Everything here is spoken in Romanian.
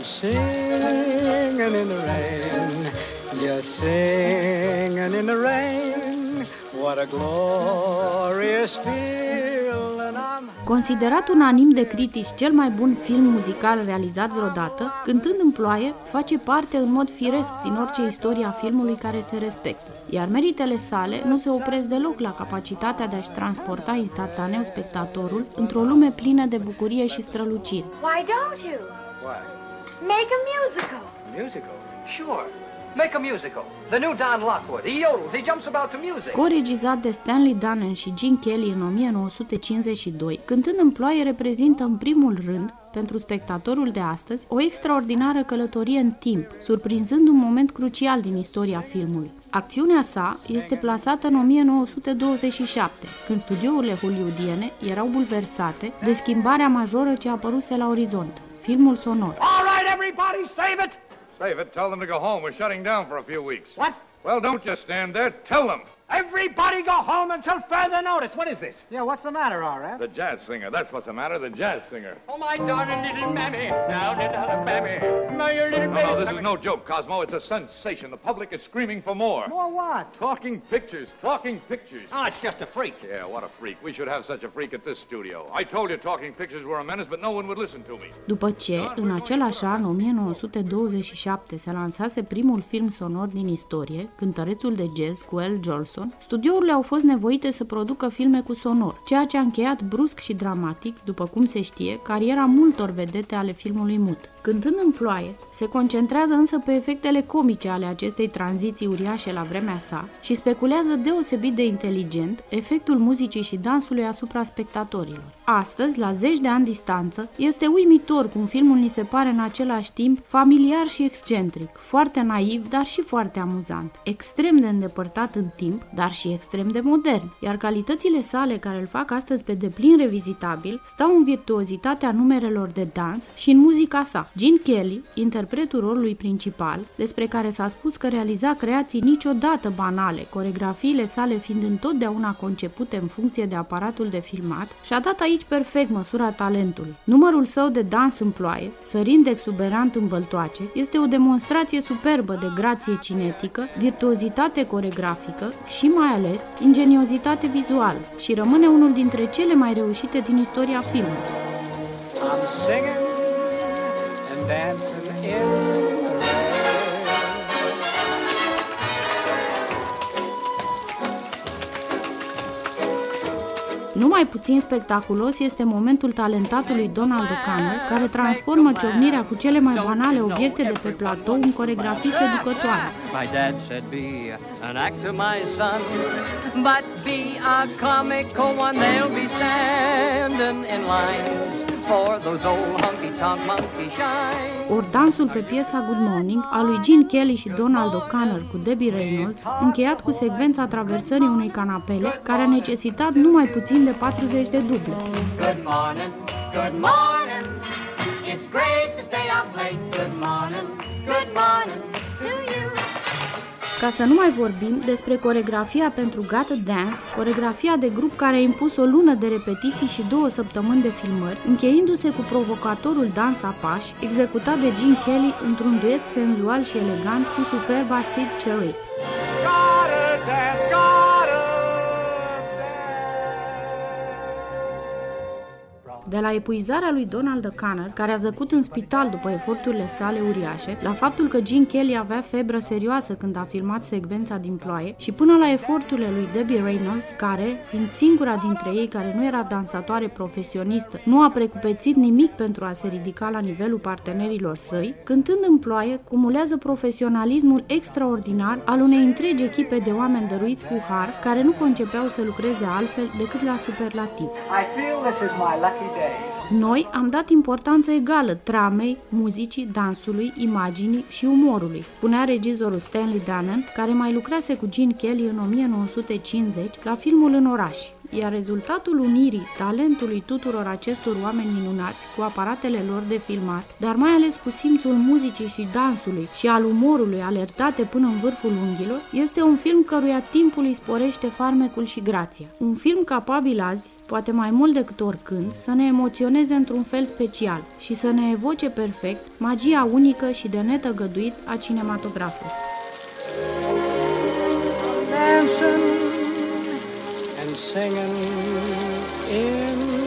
singing in the rain, just singing in the rain. What a glorious feeling I'm... Considerat unanim de critici cel mai bun film muzical realizat vreodată, Cântând în ploaie face parte în mod firesc din orice istorie a filmului care se respectă, iar meritele sale nu se opresc deloc la capacitatea de a-și transporta instantaneu spectatorul într-o lume plină de bucurie și strălucire. Why don't you? What? Make a musical. Musical? Sure. Make a musical. The new Don Lockwood. He yodels. He jumps about to music. Co-regizat de Stanley Donen și Gene Kelly în 1952, Cântând în ploaie reprezintă în primul rând, pentru spectatorul de astăzi, o extraordinară călătorie în timp, surprinzând un moment crucial din istoria filmului. Acțiunea sa este plasată în 1927, când studiourile hollywoodiene erau bulversate de schimbarea majoră ce apăruse la orizont, filmul sonor. All right, everybody, save it! Save it. Tell them to go home. We're shutting down for a few weeks. What? Well, don't just stand there. Tell them. Everybody go home until further notice. What is this? Yeah, what's the matter, R.F.? The jazz singer. That's what's the matter. The jazz singer. Oh, my darling little mammy. Now, little mammy. My little No, this is no joke, Cosmo. It's a sensation. The public is screaming for more. More what? Talking pictures. Talking pictures. Oh, it's just a freak. Yeah, what a freak. We should have such a freak at this studio. I told you talking pictures were a menace, but no one would listen to me. După ce, în același an, 1927, se lansase primul film sonor din istorie, Cântărețul de jazz cu Al Jolson, studiourile au fost nevoite să producă filme cu sonor, ceea ce a încheiat brusc și dramatic, după cum se știe, cariera multor vedete ale filmului mut. Cântând în ploaie, se concentrează însă pe efectele comice ale acestei tranziții uriașe la vremea sa și speculează deosebit de inteligent efectul muzicii și dansului asupra spectatorilor. Astăzi, la zeci de ani distanță, este uimitor cum filmul ni se pare în același timp familiar și excentric, foarte naiv, dar și foarte amuzant, extrem de îndepărtat în timp, dar și extrem de modern, iar calitățile sale care îl fac astăzi pe deplin revizitabil stau în virtuozitatea numerelor de dans și în muzica sa. Gene Kelly, interpretul rolului principal, despre care s-a spus că realiza creații niciodată banale, coregrafiile sale fiind întotdeauna concepute în funcție de aparatul de filmat, și-a dat aici perfect măsura talentului. Numărul său de dans în ploaie, sărind exuberant în băltoace, este o demonstrație superbă de grație cinetică, virtuozitate coregrafică și, mai ales, ingeniozitate vizuală și rămâne unul dintre cele mai reușite din istoria filmului. I'm singing and dancing in the rain. Nu mai puțin spectaculos este momentul talentatului Donald O'Connor, care transformă ciocnirea cu cele mai banale obiecte de pe platou în coregrafii seducătoare. My dad said be an actor, my son, but be a comical one. They'll be standing in lines for those old honky-tonk monkey shines. Ori dansul pe piesa Good Morning a lui Gene Kelly și Donald O'Connor cu Debbie Reynolds, încheiat cu secvența traversării unei canapele, care a necesitat numai puțin de 40 de duble. Good morning, good morning. It's great to stay up late. Good morning to you. Ca să nu mai vorbim despre coregrafia pentru Gotta Dance, coregrafia de grup care a impus o lună de repetiții și 2 săptămâni de filmări, încheindu-se cu provocatorul dans apași, executat de Gene Kelly într-un duet senzual și elegant cu superba Sid Charisse. De la epuizarea lui Donald O'Connor, care a zăcut în spital după eforturile sale uriașe, la faptul că Gene Kelly avea febră serioasă când a filmat secvența din ploaie, și până la eforturile lui Debbie Reynolds, care, fiind singura dintre ei care nu era dansatoare profesionistă, nu a precupețit nimic pentru a se ridica la nivelul partenerilor săi, Cântând în ploaie cumulează profesionalismul extraordinar al unei întregi echipe de oameni dăruiți cu har, care nu concepeau să lucreze altfel decât la superlativ. I feel this is my lucky day. Noi am dat importanță egală tramei, muzicii, dansului, imaginii și umorului, spunea regizorul Stanley Donen, care mai lucrase cu Gene Kelly în 1950 la filmul În oraș. iar rezultatul unirii talentului tuturor acestor oameni minunați cu aparatele lor de filmat, dar mai ales cu simțul muzicii și dansului și al umorului alertate până în vârful unghiilor, este un film căruia timpul îi sporește farmecul și grația. Un film capabil azi, poate mai mult decât oricând, să ne emoționeze într-un fel special și să ne evoce perfect magia unică și de netăgăduit a cinematografului. Dancing and singing in